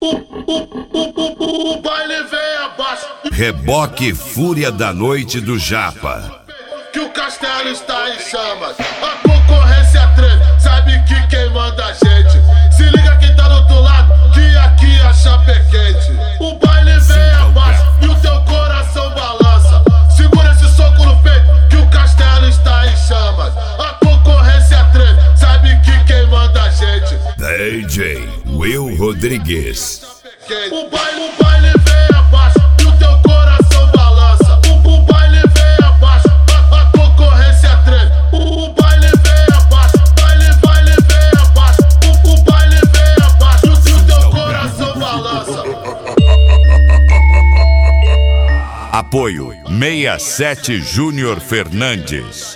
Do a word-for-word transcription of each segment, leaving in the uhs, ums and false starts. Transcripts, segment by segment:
O, o, o, o baile vem abaixo. Reboque Fúria da Noite do Japa. Que o castelo está em chamas. A concorrência treme, sabe que quem manda a gente. Se liga quem tá do outro lado, que aqui a chapa é quente. O baile vem abaixo e o teu coração balança. Segura esse soco no peito, que o castelo está em chamas. A concorrência treme, sabe que quem manda a gente. D J Will Rodrigues. O baile, o baile vem abaixo e o teu coração balança. O, o baile vem abaixo, a, a concorrência treme. O, o baile vem abaixo, baile, baile vem abaixo. O, o baile vem abaixo e o teu coração balança. Apoio sessenta e sete Júnior Fernandes.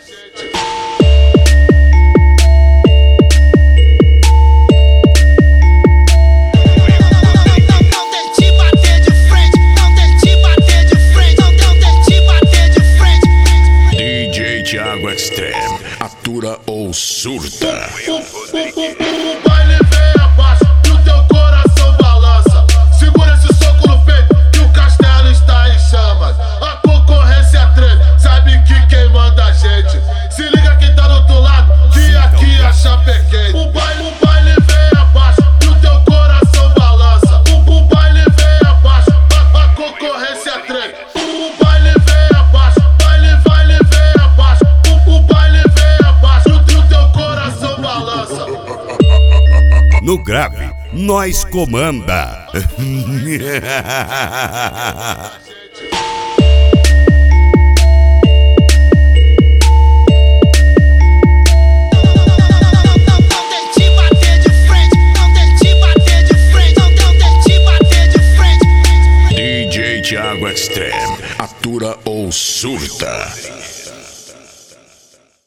Thiago Extreme, atura ou surta. O, o, o, o baile vem abaixo e o teu coração balança. Segura esse soco no peito, que o castelo está em chamas. A concorrência treme, sabe que quem manda a gente. Se liga quem tá do outro lado, que aqui a chapa é quente. O baile, o baile vem abaixo e o teu coração balança. O, o baile vem abaixo, a, a concorrência treme. O, o baile vem abaixo, baile, baile vem abaixo. O, o baile vem abaixo e o teu coração balança. No grave, nós comanda. D J Thiago Extreme, atura ou surta.